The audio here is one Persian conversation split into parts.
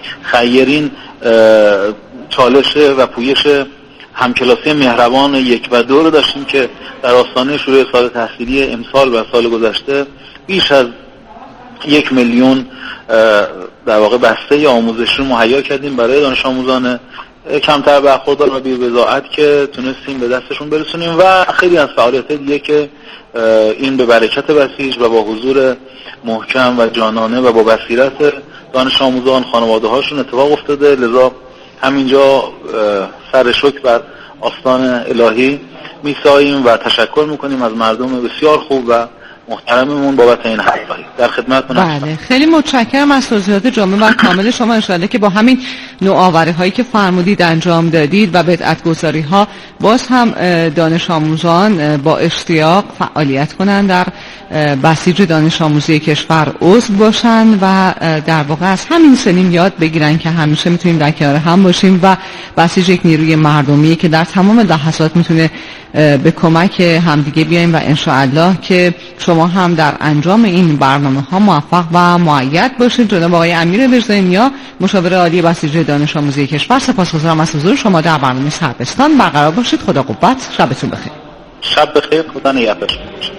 خیرین چالش و پویش همکلاسی مهربان 1 و 2 رو داشتیم که در آستانه شروع سال تحصیلی امسال و سال گذشته بیش از 1 میلیون در واقع بسته آموزشی رو مهیا کردیم برای دانش آموزان کمتر برخوردار و بی‌بضاعت که تونستیم به دستشون برسونیم و خیلی از فعالیت دیگه که این به برکت بسیج و با حضور محکم و جانانه و با بصیرت دانش آموزان خانواده هاشون اتفاق افتاده. لذا همینجا سر شکر بر آستان الهی میساییم و تشکر میکنیم از مردم بسیار خوب و محترممون بابت این همراهی. در خدمتتون هستم. بله، خیلی متشکرم از توضیحات جامع و کامل شما. ان شاءالله که با همین نوآوری هایی که فرمودید انجام دادید و بدعت گذاری ها باز هم دانش آموزان با اشتیاق فعالیت کنند، در بسیج دانش آموزی کشور عضو باشن و در واقع از همین سنین یاد بگیرن که همیشه میتونیم در کنار هم باشیم و بسیج یک نیروی مردمی که در تمام لحظات میتونه به کمک همدیگه بیایم و انشاءالله که شما هم در انجام این برنامه ها موفق و مؤید باشید. جناب آقای امیر مرزاینیا، مشاور عالی بسیج دانش آموزی کشور، سپاسگزارم از حضور شما در برنامه سربستان. برقرار باشید. خدا قوت. شبتون بخیر. شب بخیر. خدا نگهدار.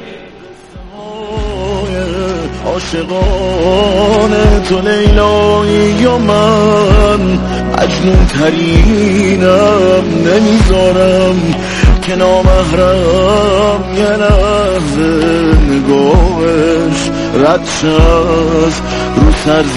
عاشقان تو لیلایی و من مجنون ترینم، نمیذارم که نامحرم یه لحظه نگاهش رد شد رو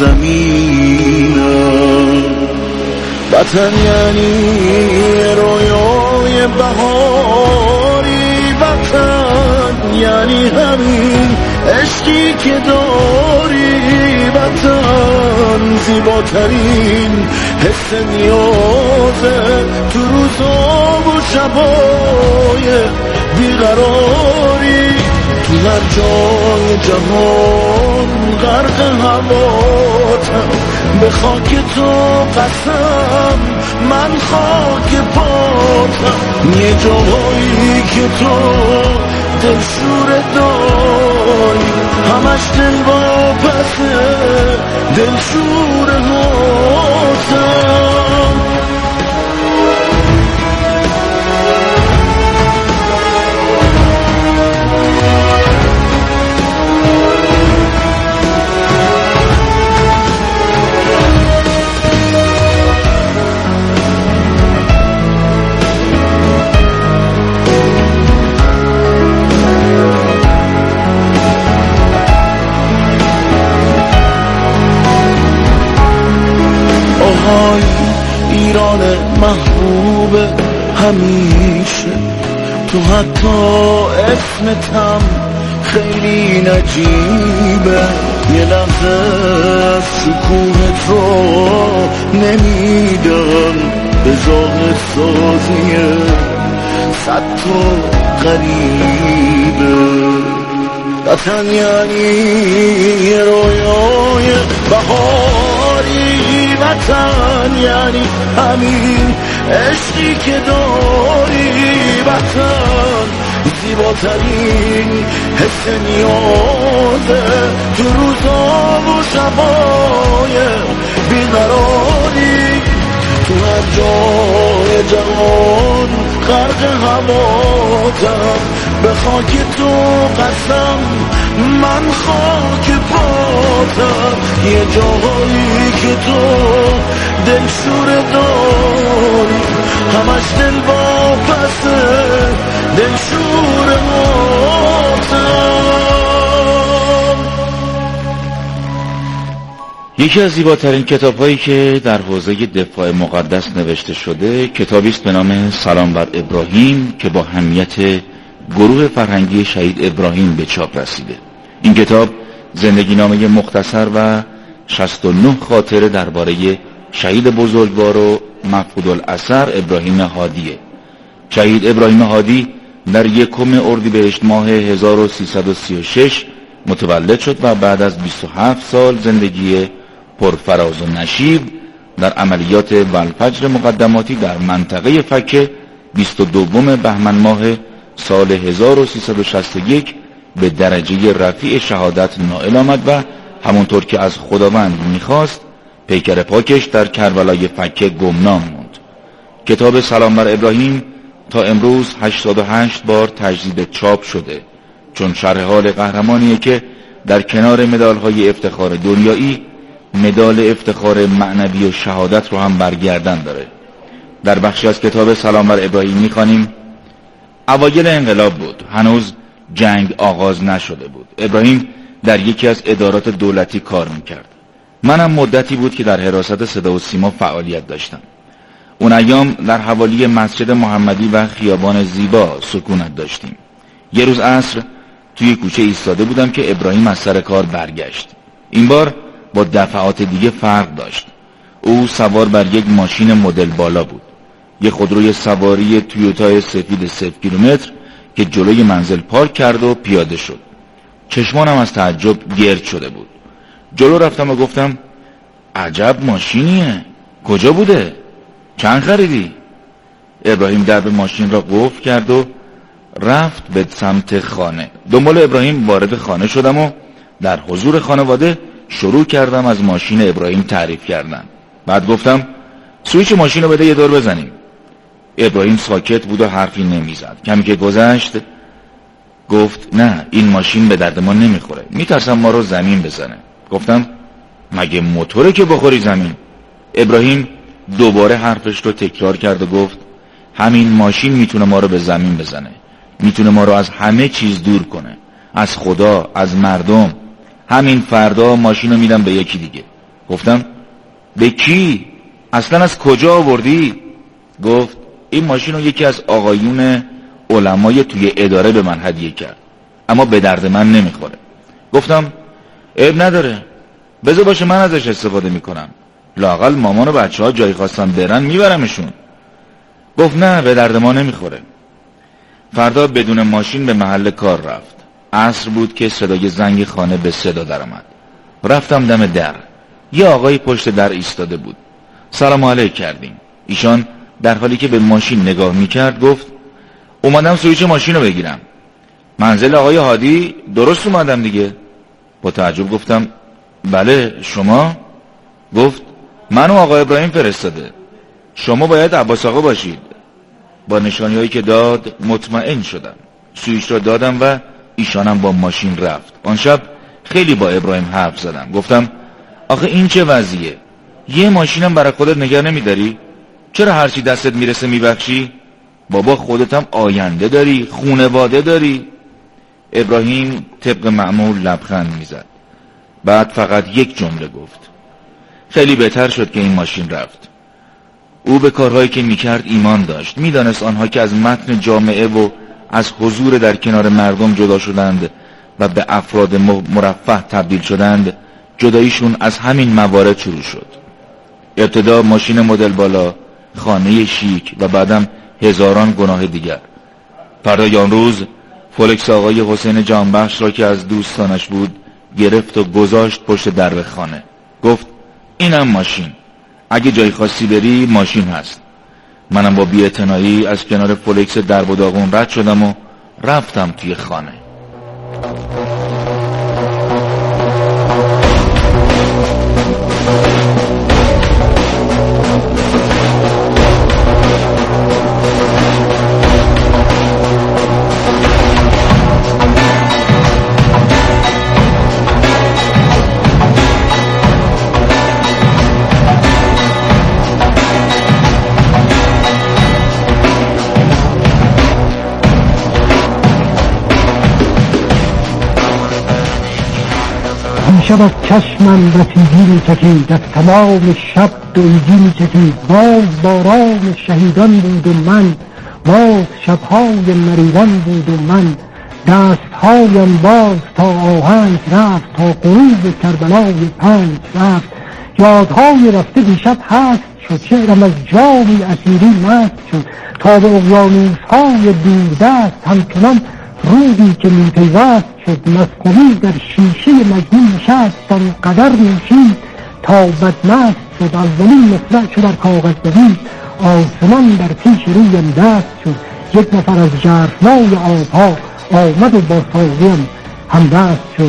سرزمینم. وطن یعنی رویای بهاری، وطن یعنی همین عشقی که داری، وطن زیباترین حس نیازه تو روزا و شبای بیقراری. تو هر جای جهان غرق هواتم، به خاک تو قسم من خاک پاتم. یه جایی که تو دلشور داری، همش دل واپسه دلشور هاتم. ایران محبوب همیشه، تو حتی اسمتم خیلی نجیبه. یه لحظه سکونت رو نمیدم به ذوق سازیه صد تو غریبه. وطن یعنی رویای بهاری، وطن یعنی همین عشقی که داری، وطن زیباترین حس نیازه تو روزا و شبای بیقراری. تو هر جای جهان غرق هواتم، به خاک تو قسم من خاک پاتم. یه جایی که تو دلشور داری، همش دل واپسه دلشور هاتم. یکی از زیباترین کتاب‌هایی که در حوزه دفاع مقدس نوشته شده کتابی است به نام سلام بر ابراهیم که با اهمیت گروه فرهنگی شهید ابراهیم به چاپ رسیده. این کتاب زندگی نامه مختصر و 69 خاطره درباره شهید بزرگوار و مفقود الاثر ابراهیم هادیه. شهید ابراهیم هادی در 1 اردیبهشت ماه 1336 متولد شد و بعد از 27 سال زندگی پرفراز و نشیب در عملیات والفجر مقدماتی در منطقه فکه 22 بهمن ماه سال 1361 به درجه رفیع شهادت نائل آمد و همونطور که از خداوند میخواست پیکر پاکش در کربلای فکه گمنام موند. کتاب سلام بر ابراهیم تا امروز 88 بار تجدید چاپ شده، چون شرح حال قهرمانیه که در کنار مدال‌های افتخار دنیایی مدال افتخار معنوی و شهادت رو هم برگردن داره. در بخشی از کتاب سلام بر ابراهیم می‌خوانیم: اوایل انقلاب بود، هنوز جنگ آغاز نشده بود. ابراهیم در یکی از ادارات دولتی کار میکرد. منم مدتی بود که در حراست صدا و سیما فعالیت داشتم. اون ایام در حوالی مسجد محمدی و خیابان زیبا سکونت داشتیم. یه روز عصر توی کوچه ایستاده بودم که ابراهیم از سر کار برگشت. این بار با دفعات دیگه فرق داشت. او سوار بر یک ماشین مدل بالا بود، یه خودروی سواری تویوتا سفید 0 کیلومتر که جلوی منزل پارک کرد و پیاده شد. چشمانم از تعجب گرد شده بود. جلو رفتم و گفتم: عجب ماشینیه، کجا بوده؟ چند خریدی؟ ابراهیم درب ماشین را قفل کرد و رفت به سمت خانه. دنبال ابراهیم وارد خانه شدم و در حضور خانواده شروع کردم از ماشین ابراهیم تعریف کردن. بعد گفتم: سویچ ماشین رو بده یه دور بزنیم. ابراهیم ساکت بود و حرفی نمیزد. کمی که گذشت گفت: نه، این ماشین به درد ما نمیخوره، میترسم ما رو زمین بزنه. گفتم: مگه موتوره که بخوری زمین؟ ابراهیم دوباره حرفش رو تکرار کرد و گفت: همین ماشین میتونه ما رو به زمین بزنه، میتونه ما رو از همه چیز دور کنه، از خدا، از مردم. همین فردا ماشین رو میدم به یکی دیگه. گفتم: به کی؟ اصلا از کجا آوردی؟ گفت: این ماشین رو یکی از آقایون علمای توی اداره به من هدیه کرد، اما به درد من نمیخوره. گفتم: عیب نداره، بذار باشه، من ازش استفاده میکنم، لااقل مامان و بچه ها جایی خواستن برن میبرمشون. گفت: نه، به درد ما نمیخوره. فردا بدون ماشین به محل کار رفت. عصر بود که صدای زنگ خانه به صدا در آمد. رفتم دم در. یه آقای پشت در ایستاده بود. سلام علیک کردیم. ایشان در حالی که به ماشین نگاه میکرد گفت: اومدم سویچ ماشین رو بگیرم. منزل آقای هادی؟ درست اومدم دیگه. با تعجب گفتم: بله، شما؟ گفت: منو آقای ابراهیم فرستاده، شما باید عباس آقا باشید. با نشانی هایی که داد مطمئن شدم. سویچ رو دادم و ایشانم با ماشین رفت. آن شب خیلی با ابراهیم حرف زدم. گفتم: آخه این چه وضعیه؟ یه ماشینم برای خودت نگه نمیداری؟ چرا هرچی دستت میرسه میبخشی؟ بابا خودتم آینده داری، خونواده داری. ابراهیم طبق معمول لبخند میزد. بعد فقط یک جمله گفت: خیلی بهتر شد که این ماشین رفت. او به کارهایی که میکرد ایمان داشت. میدانست آنها که از متن جامعه و از حضور در کنار مردم جدا شدند و به افراد مرفه تبدیل شدند، جداییشون از همین موارد شروع شد. ابتدا ماشین مدل بالا، خانه شیک و بعدم هزاران گناه دیگر. فردای آن روز فولکس آقای حسین جانبخش را که از دوستانش بود گرفت و گذاشت پشت در خانه. گفت: اینم ماشین، اگه جای خاصی بری ماشین هست. منم با بی‌اعتنایی از کنار فولکس درب و داغون رد شدم و رفتم توی خانه. شب از چشمم بسیجی می‌چکید، از تمام شب دویجی می‌چکید. باز باران شهیدان بود و من، باز شب‌های مریضان بود و من. دست‌هایم باز تا آهنگ رفت، تا غروب کربلای 5 رفت. یادهای رفته دیشب هست شد، شعرم از جامی اسیری مست شد. تا به اقیانوس‌های دوردست همچنان رودی که میپیوست شد. مصنوی در شیشه مجنون نشست، آنقدر نوشید تا بدمست شد. اولین مصرع چو در کاغذ دوید، آسمان در پیش رویم دست شد. یک نفر از ژرفنای آبها آمد و با ساقیم همدست شد.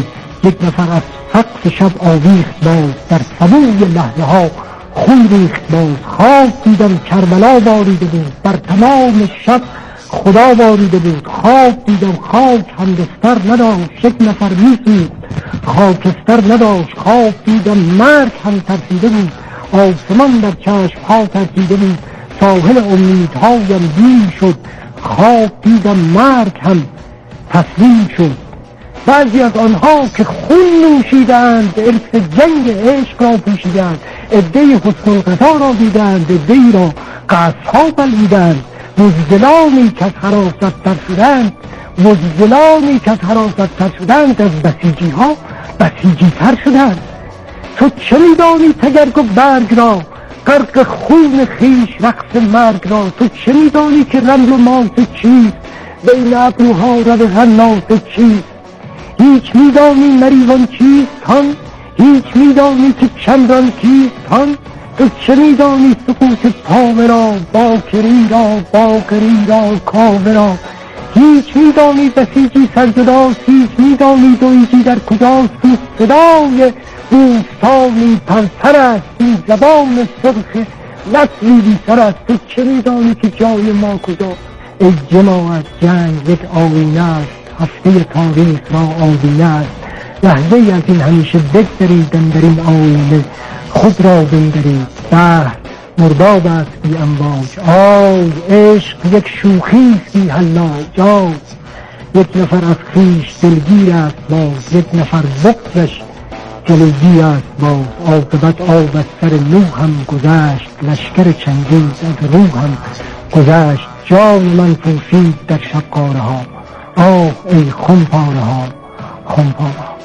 یک نفر از سقف شب آویخت باز، در سبوی لحظه ها خون ریخت باز. خواب دیدم کربلا باریده بود، بر تمام شب خدا باریده بود. خواب دیدم خاک هم دستر نداشت، یک نفر میسوخت خاکستر نداشت. خواب دیدم مرگ هم ترسیده بود، آسمان در چشم ها ترسیده بود. ساحل امیدهایم دیر شد، خواب دیدم مرگ هم تسلیم شد. بعضی از آنها که خون نوشیدند ارث جنگ عشق را پوشیدند، عده‌ای حسن الغذا را دیدند، عده‌ای را قصرها بلعیدند. بزدلانی که از حراست تر شدند، بزدلانی که از حراست تر شدند، از بسیجی ها بسیجی تر شدند. تو چه میدانی تگرگ و برگ را، غرق خون خیش رقص مرگ را؟ تو چه میدانی که رمل و ماس چیست، بین ابروها رد غناس چیست؟ هیچ میدانی مریوان چیست هان؟ هیچ میدانی که چندان کیست هان؟ تو چه میدانی سقوط پاوه را، باکری را، باکری را، کاوه را؟ هیچ میدانی بسیجی سرجداست، هیچ میدانی دویجی در کجاست؟ تو صدای بوستانی پرتر است، این زبان سرخ نسلی بی سر است. تو چه میدانی که جای ما کجاست؟ ای جماعت جنگ یک آینه است، هفته تاریخ را آینه است. لحظه از این همیشه بگذریدن در این آینه، خود را بنگرید. بحر مرداب است بی امواج، آی عشق یک شوخی است بی حلاج. آی یک نفر از خویش دلگیر است باز، یک نفر بغضش جلوگی است باز. عاقبت آب از سر نوح هم گذشت، لشکر چنگیز از روح هم گذشت. جان من پوشید در شب قاره ها، آه ای خونپاره ها، خونپاره ها.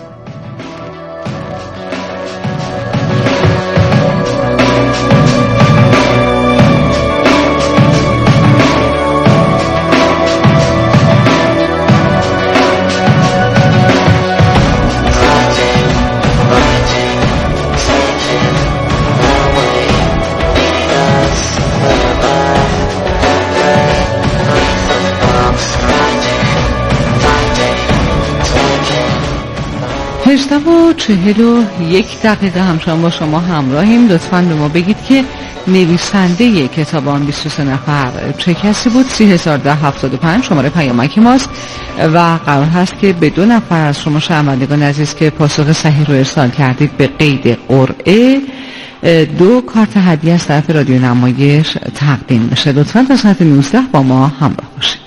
هشته و 41 دقیقه همچنان با شما همراهیم. لطفاً به ما بگید که نویسنده کتاب آن 23 نفر چه کسی بود؟ 301075 شماره پیامک ماست و قرار هست که به 2 نفر از شما شنوندگان عزیز که پاسخ صحیح رو ارسال کردید به قید قرعه 2 کارت هدیه از طرف رادیو نمایش تقدیم بشه. لطفاً تا ساعت 19 با ما همراه باشید.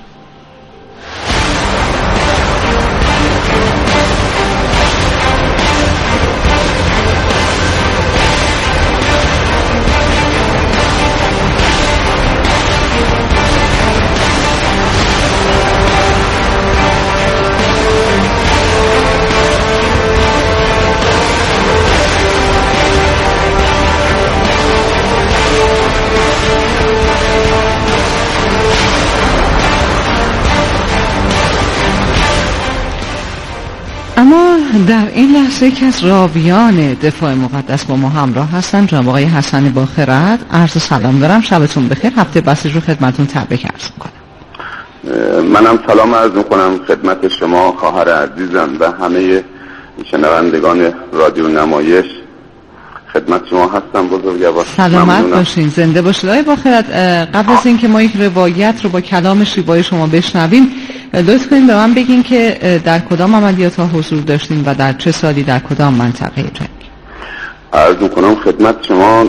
اما در این لحظه که از راویان دفاع مقدس با ما همراه هستن، جناب آقای حسن باخرد. عرض سلام دارم، شبتون بخیر، هفته بسیج رو خدمتون تبریک عرض میکنم. منم سلام عرض میکنم خدمت شما خواهر عزیزم و همه شنوندگان رادیو نمایش. خدمت شما هستم بزرگوار. سلامت باشین، زنده باشید. آقای باخرد، قبل از اینکه ما یک روایت رو با کلام شیوای شما بشنویم، لطف کنید به من بگین که در کدام عملیات ها حضور داشتین و در چه سالی در کدام منطقه جنگ؟ عرض میکنم خدمت شما،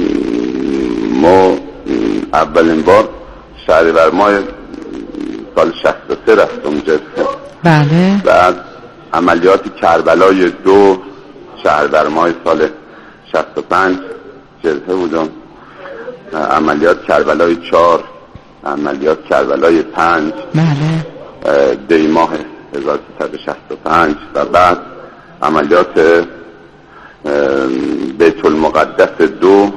ما اولین بار شهریور ماه سال 63 رفتم جبهه. بله. بعد عملیات کربلای 2 شهریور ماه سال 65 جبهه بودم. عملیات کربلای 4، عملیات کربلای 5، بله، دی ماه 1365 و بعد عملیات بیت المقدس 2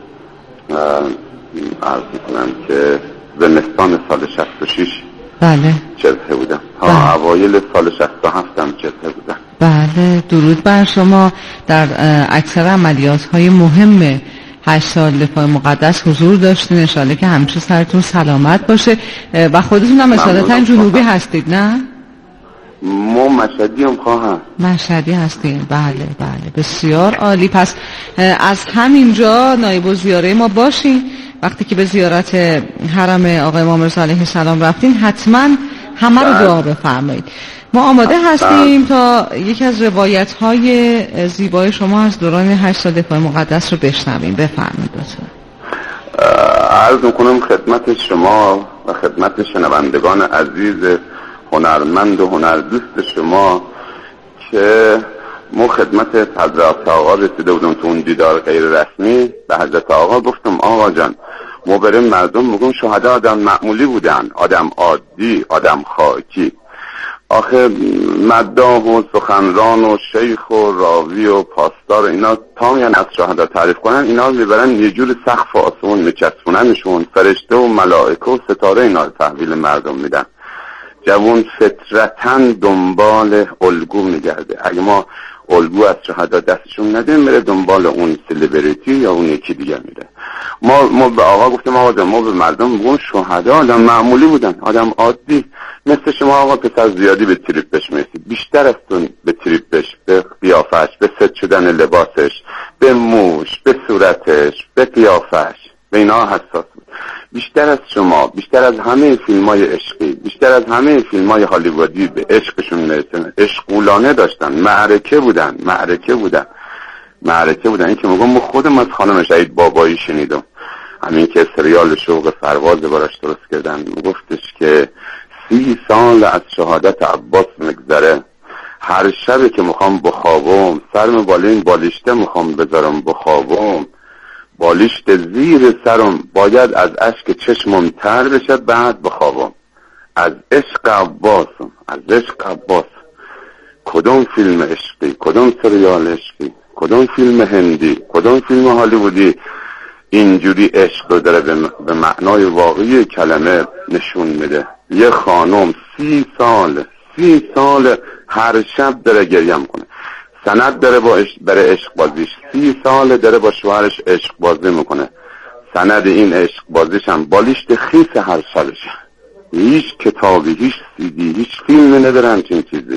عرض میکنم که زمستان سال 66 بله جبهه بودم تا اوایل سال 67 هم جبهه بودم. بله، درود بر شما. در اکثر عملیات های مهم 8 سال دفاع مقدس حضور داشتین. انشالله که همیشه سرتون سلامت باشه و خودتون هم اصالتا جنوبی هستید نه؟ ما مشهدی هم خواهم. مشهدی هستیم. بله بله، بسیار عالی. پس از همینجا نایب الزیاره ما باشین. وقتی که به زیارت حرم آقای امام رضا علیه السلام رفتین حتما همه رو دعا بفرمایید. ما آماده هستیم تا یکی از روایت‌های زیبای شما از دوران 8 سال دفاع مقدس رو بشنویم. بفرمایید لطفا. عرض می‌کنم خدمت شما و خدمت شنوندگان عزیز هنرمند و هنردوست شما که ما خدمت حضرت آقا رسیده بودم تو اون دیدار غیر رسمی. به حضرت آقا گفتم آقا جان ما بریم مردم میگم شهدا آدم معمولی بودن، آدم عادی، آدم خاکی. آخه مداح و سخنران و شیخ و راوی و پاسدار اینا تا میان از شهدا تعریف کنن اینا رو میبرن یه جور سقف آسمون میچسبوننشون، فرشته و ملائکه و ستاره اینا رو تحویل مردم میدن. جوان فطرتاً دنبال الگو میگرده. اگه ما الگو از شهدا دستشون ندیم میره دنبال اون سلبریتی یا اون یکی دیگه میره. ما به آقا گفتیم آقا ما به مردم میگیم شهدا آدم معمولی بودن، آدم عادی مثل شما. آقا پسر زیادی به تریپش میرسید، بیشتر از تون به تریپش، به قیافش، به ست شدن لباسش، به موش، به صورتش، به قیافش، به اینا حساس بود. بیشتر از شما، بیشتر از همه فیلم‌های عشقی، بیشتر از همه فیلم‌های هالیوودی به عشقشون میرسن. عشقولانه داشتن، معرکه بودن. این که میگم ما خودم از خانم شهید بابایی شنیدم، همین که سریال شوق فرواز براش درست کردن، میگفتش که 30 سال از شهادت عباس مگذره، هر شب که میخوام بخوابم سرم بالین بالیشته میخوام بذارم بخوابم، بالیشت زیر سرم باید از اشک چشمم تر بشه بعد بخوابم. از عشق عباس کدوم فیلم عشقی، کدوم سریال عشقی، کدوم فیلم هندی، کدوم فیلم هالیوودی اینجوری عشق رو داره به معنای واقعی کلمه نشون میده. یه خانم 30 سال هر شب داره گریه میکنه، سند داره برای عشق بازیش، 30 سال داره با شوهرش عشق بازی میکنه. سند این عشق بازیش هم بالیشت خیس هر شبشه. هیچ کتابی، هیچ سیدی، هیچ فیلمی ندارن چنین چیزی.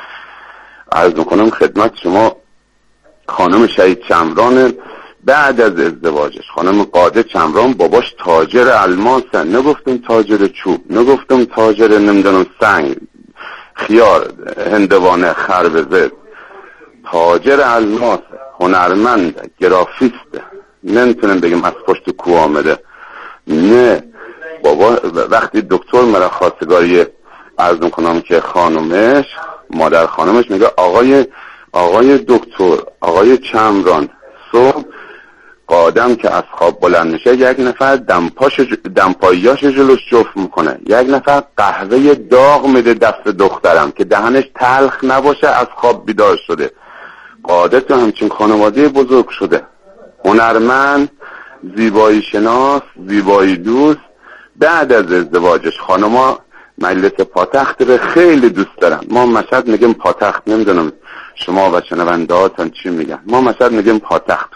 عرض میکنم خدمت شما خانم شهید چمران بعد از ازدواجش، خانم قاده چمران باباش تاجر الماسن، نگفتم تاجر چوب، نگفتم تاجر نمیدونم سنگ، خیار، هندوانه، خربزه، تاجر الماس، هنرمند، گرافیست. نمیتونم بگم از پشت کو آمده. نه بابا وقتی دکتر مرا خواستگاری عرض میکنم که خانومش، مادر خانومش میگه آقای دکتر، آقای چمران، صبح قادم که از خواب بلند میشه یک نفر دمپاییاش جلوش جفت میکنه، یک نفر قهوه داغ میده دست دخترم که دهنش تلخ نباشه از خواب بیدار شده. قاده تو همچین خانواده بزرگ شده، هنرمند، زیبایی شناس، زیبایی دوست. بعد از ازدواجش خانما مجلس پاتخت رو خیلی دوست دارن. ما مشهد میگیم پاتخت، نمیدونم شما و شنوندهاتون چی میگن. ما مشهد میگیم پاتخت.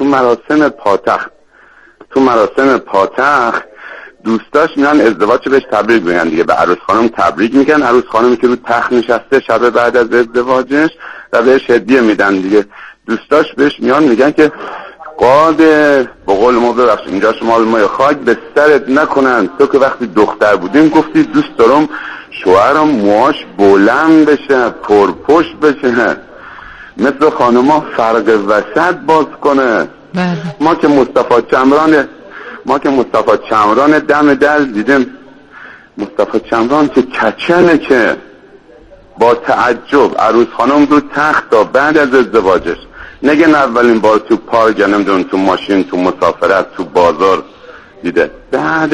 تو مراسم پاتخت دوستاش میان ازدواج بهش تبریک میگن دیگه، به عروس خانم تبریک میگن. عروس خانمی که رو تخت نشسته شب بعد از ازدواجش و بهش هدیه میدن دیگه. دوستاش بهش میان میگن که قاده به قول ما ببخشید اینجا شما ما خاک به سرت نکنن، تو که وقتی دختر بودیم گفتی دوست دارم شوهرم موهاش بلند بشه، پرپشت بشه، مثل خانوما فرق وسط باز کنه. ما که مصطفی چمران دم در دیدیم، مصطفی چمران که کچنه که با تعجب عروس خانم رو تخت تا بعد از ازدواجش نگن اولین بار تو پارک، نمیدونم تو ماشین، تو مسافرت، تو بازار دیده. بعد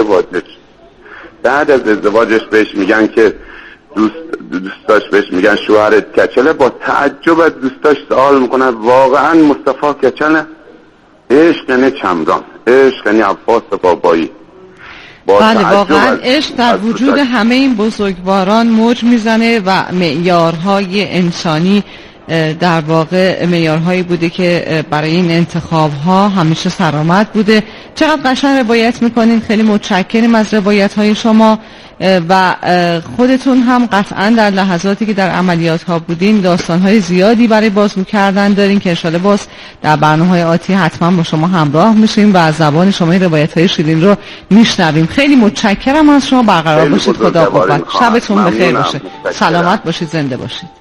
از ازدواجش بهش میگن که دوستاش بهش میگن شوهرت کچله. با تعجب از دوستاش سوال میکنن واقعا مصطفی کچله؟ عشق یعنی چمران، عشق یعنی عباس بابایی. بله واقعا عشق در وجود همه این بزرگواران موج میزنه و معیارهای انسانی در واقع معیارهایی بوده که برای این انتخاب‌ها همیشه سرآمد بوده. چقدر قشنگ روایت میکنین. خیلی متشکریم از روایت های شما و خودتون هم قطعا در لحظاتی که در عملیات ها بودین داستان های زیادی برای بازگو کردن دارین که انشالله باز در برنامه های آتی حتما با شما همراه میشیم و از زبان شما روایت های شیرین رو میشنویم. خیلی متشکرم از شما. برقرار باشید. خدا قوت. شبتون بخیر باشه. سلامت باشید. زنده باشید.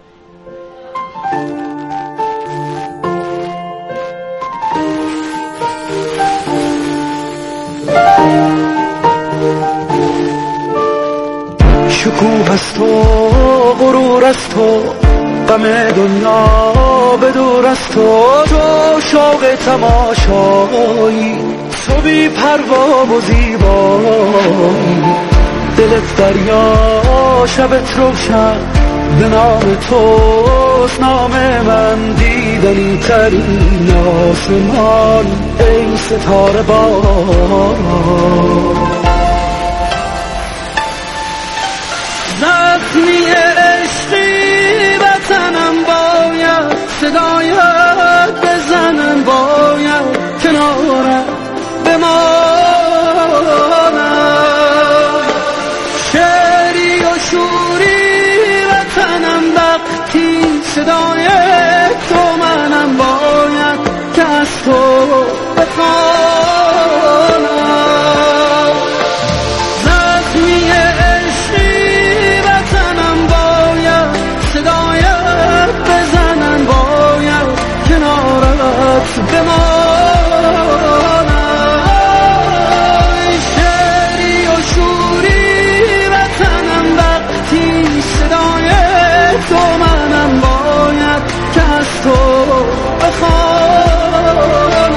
شکوه است و غرور است و غم دنیا به دور است و تو شوق تماشایی، تو بی پروا و زیبایی، دلت دریا شبت روشن، به نام توست نام من، دیدنی ترین آسمان ای ستاره باران. زخمی عشقی وطنم باید صدایت بزنم، باید کنارم بمانم، شعری و شوری وطنم وقتی صدای تو منم، باید که از تو بخوانم. زخمی بمانم، شعری و شوری وطنم وقتی صدای تو منم، باید که از تو بخوانم.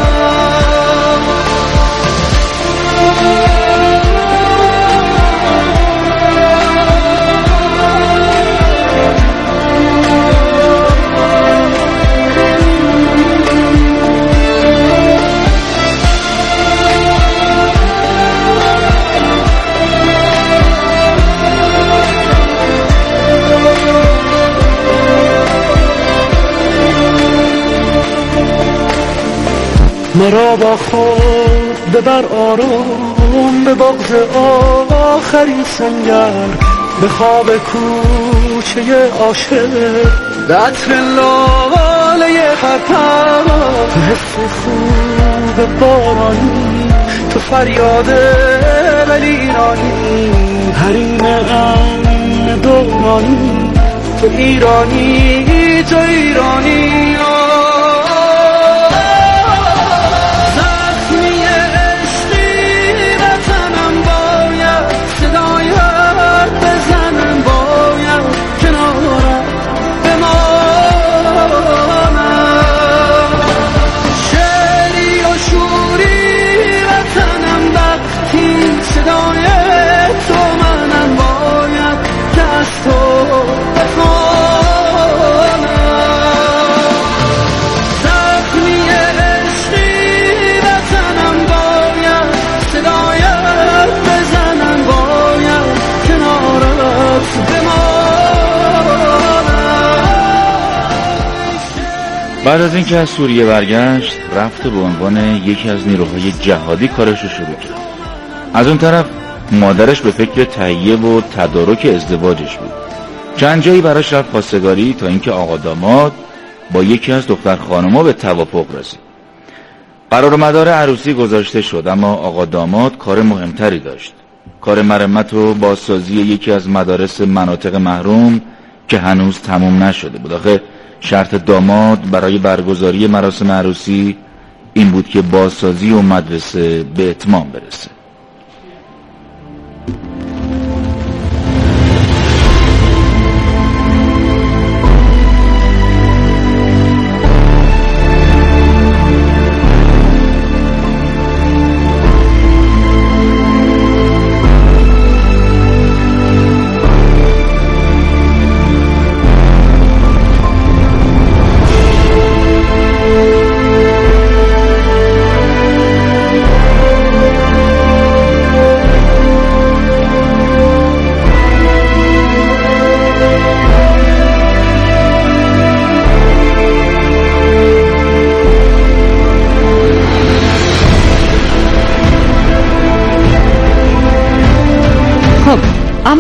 مرا با خود ببر آروم به بغض آخرین سنگر، به خواب کوچه عاشق، به عطر لاله خطر، تو حس خوب بارانی، تو فریاد ولیرانی، حریم غم دورانی، تو ایرانی، تو ایرانی. بعد از اینکه از سوریه برگشت رفت به عنوان یکی از نیروهای جهادی کارش رو شروع کرد. از اون طرف مادرش به فکر تهیه و تدارک ازدواجش بود. چند جایی براش رفت خواستگاری تا اینکه آقا داماد با یکی از دختر خانم‌ها به توافق رسید. قرار و مدار عروسی گذاشته شد، اما آقا داماد کار مهمتری داشت. کار مرمت و بازسازی یکی از مدارس مناطق محروم که هنوز تموم نشده بود. آخه شرط داماد برای برگزاری مراسم عروسی این بود که بازسازی و مدرسه به اتمام برسه.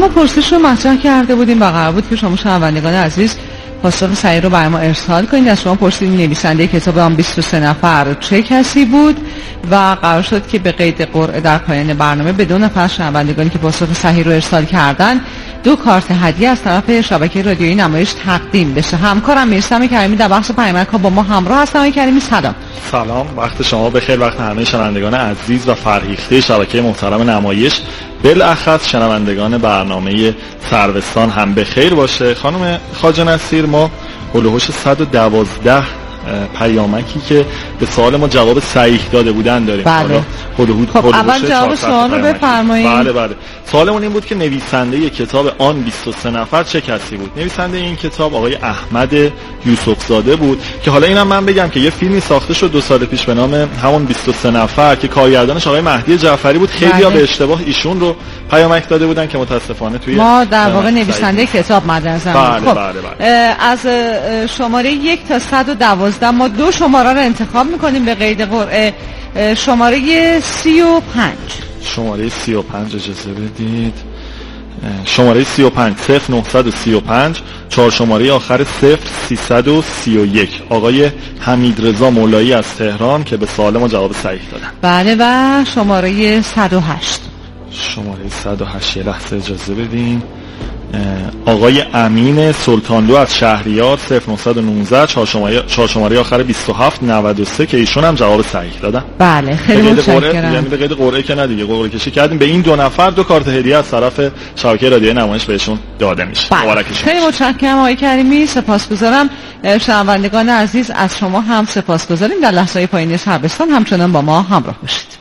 ما پرسش رو مطرح کرده بودیم و قرار بود که شما شنوندگان عزیز پاسخ صحیح رو برای ما ارسال کنید. از شما پرسیدیم نویسنده کتاب آن 23 نفر چه کسی بود و قرار شد که به قید قرعه در پایان برنامه به 2 نفر شنوندگانی که پاسخ صحیح رو ارسال کردن 2 کارت هدیه از طرف شبکه رادیویی نمایش تقدیم بشه. همکارم میرسم کریمی در بخش پیامک‌ها با ما همراه هستن. آقای کریمی سلام. سلام، وقت شما بخیر، وقت همه شنوندگان عزیز و فرهیخته شبکه محترم نمایش، بالاخص شنوندگان برنامه سروستان هم بخیر باشه. خانم خواجه نصیر، ما هلوهوش 112 پیامکی که به سوال ما جواب صحیح داده بودن داریم. بله. خب اول جواب سوال رو بفرمایید. بله. سوالمون این بود که نویسنده کتاب آن 23 نفر چه کسی بود؟ نویسنده این کتاب آقای احمد یوسف زاده بود که حالا اینم من بگم که یه فیلمی ساخته شد 2 سال پیش به نام همون 23 نفر که کارگردانش آقای مهدی جعفری بود. خیلی‌ها به اشتباه ایشون رو پیامک داده بودن که متاسفانه توی ما در واقع نویسنده کتاب مد نظر. خب از شماره 1 تا 112 ما 2 شماره رو انتخاب میکنیم به قید قرعه. شماره 35 اجازه بدید. شماره 35 0935 4 شماره آخر 0331 آقای حمیدرضا مولایی از تهران که به سوال ما جواب صحیح دادن. بله. و شماره 108 یه لحظه اجازه بدین. آقای امین سلطانلو از شهریار 0919 4 شماره آخر 2793 که ایشون هم جواب صحیح دادن. بله، خیلی متشکرم. یعنی به قید قرعه که نه دیگه، قرعه کشی کردیم. به این 2 نفر 2 کارت هدیه از طرف شبکه رادیویی نمایش بهشون داده میشه. خیلی متشکرم آقای کریمی، سپاسگزارم. شنوندگان عزیز از شما هم سپاسگزاریم. در لحظه‌های پایانی سروستان همچنان با ما همراه باشید.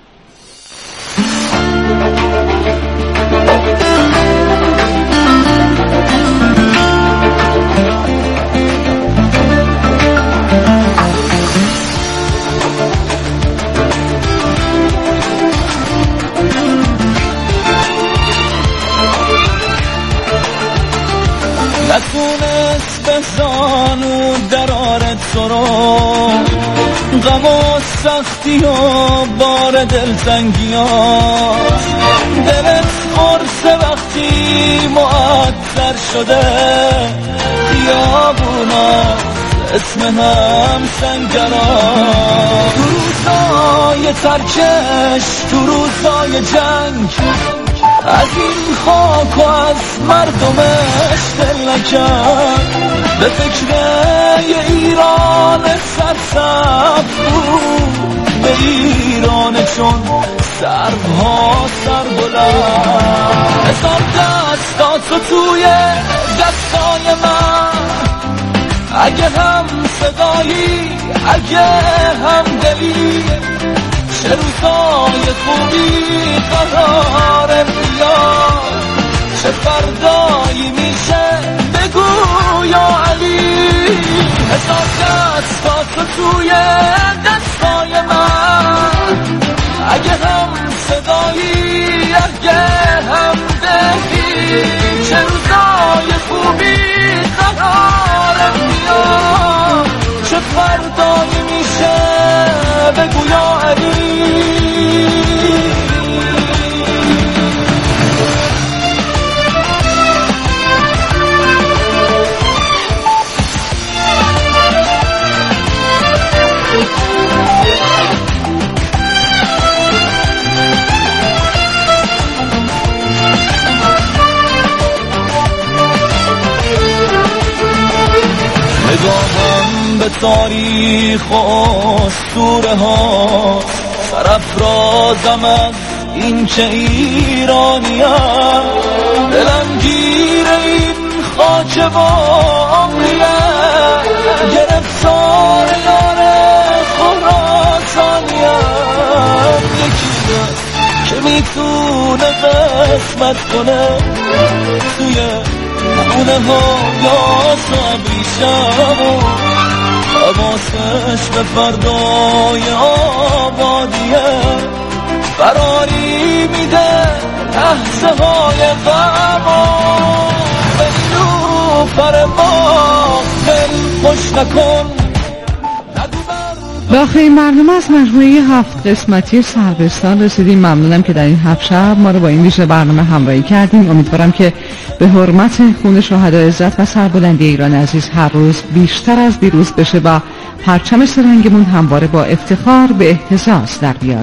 نتونست به زانو درارت تو رو، غم و سختی و بار دلتنگی ها، دلت قرص وقتی معطر شده، خیابونا اسم هم سنگرا، تو روزای ترکش، تو روزای جنگ، از این خاک و از مردمش دل نکرد، به فکر یه ایران سرسبز بود، به ایران چون سرها سر بلند، حساب دستاتو توی دستای من، اگه هم صدایی اگه هم دلی، چه روزای خوبی قراره بیاد، چه فردایی میشه بگو یا علی، حساب دستاتو توی دستای من، اگه هم صدایی اگه هم دلی، چه روزای خوبی قراره بیاد، چه فردایی میشه بگو یا علی. نگاهم به تاریخ و اسطوره ها، سرافرازم از این که ایرانیم، دلم گیر این خاک و عمریه، گرفتار یار خراسانیم، یکی که میتونه قسمت کنه توی خونه ها یا صبریشم و حواسش به فردای آبادیه، فراری میده لحظه های غم و به نیلوفر ما دل خوش نکن، نگو بر به آخرین برنامه از مجموعه 7 قسمتی سروستان رسیدیم. ممنونم که در این 7 شب ما رو با این ویژه برنامه همراهی کردیم. امیدوارم که به حرمت خون شهدای عزت و سربلندی ایران عزیز هر روز بیشتر از دیروز بشه و پرچم سه‌رنگمون همواره با افتخار به اهتزاز در بیاد.